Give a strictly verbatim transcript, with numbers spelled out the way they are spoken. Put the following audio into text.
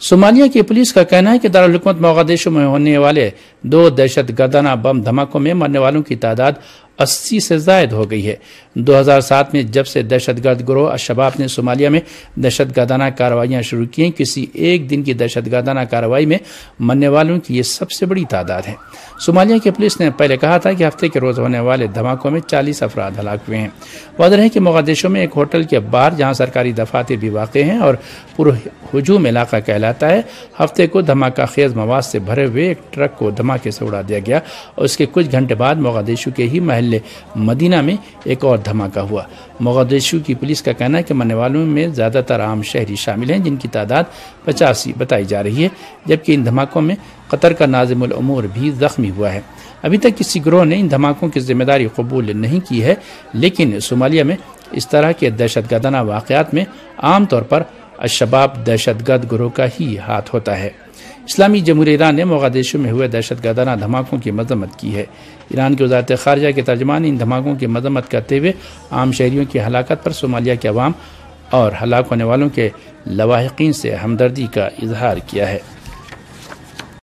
Somalia کی police کا کہنا ہے کہ دارالحکومت موغادیشو میں ہونے والے دو دہشت گردانہ بم دھماکوں میں مرنے والوں کی تعداد اسی سے زائد ہو گئی ہے۔ دو ہزار سات میں جب سے دہشت گرد گروہ الشباب نے صومالیہ میں دہشت گردانہ کارروائیاں شروع کی، کسی ایک دن کی دہشت گردانہ کارروائی میں مرنے والوں کی یہ سب سے بڑی تعداد ہے۔ صومالیہ کی پولیس نے پہلے کہا تھا کہ ہفتے کے روز ہونے والے دھماکوں میں چالیس افراد ہلاک ہوئے ہیں۔ واضح ہے کہ موغادیشو میں ایک ہوٹل کے باہر جہاں سرکاری دفاتر بھی واقع ہیں اور پر ہجوم علاقہ کہلاتا ہے، ہفتے کو دھماکہ خیز مواد سے بھرے ہوئے ایک ٹرک کو دھماکے سے اڑا دیا گیا اور اس کے کچھ گھنٹے بعد موغادیشو کے ہی محلے مدینہ میں ایک اور دھماکہ ہوا۔ موغادیشو کی پولیس کا کہنا ہے کہ مرنے والوں میں زیادہ تر عام شہری شامل ہیں، جن کی تعداد پچاسی بتائی جا رہی ہے، جبکہ ان دھماکوں میں قطر کا ناظم الامور بھی زخمی ہوا ہے۔ ابھی تک کسی گروہ نے ان دھماکوں کی ذمہ داری قبول نہیں کی ہے، لیکن صومالیہ میں اس طرح کے دہشت گردانہ واقعات میں عام طور پر الشباب دہشت گرد گروہ کا ہی ہاتھ ہوتا ہے۔ اسلامی جمہوریہ ایران نے موغادیشو میں ہوئے دہشت گردانہ دھماکوں کی مذمت کی ہے۔ ایران کی وزارت خارجہ کے ترجمان ان دھماکوں کی مذمت کرتے ہوئے عام شہریوں کی ہلاکت پر صومالیہ کے عوام اور ہلاک ہونے والوں کے لواحقین سے ہمدردی کا اظہار کیا ہے۔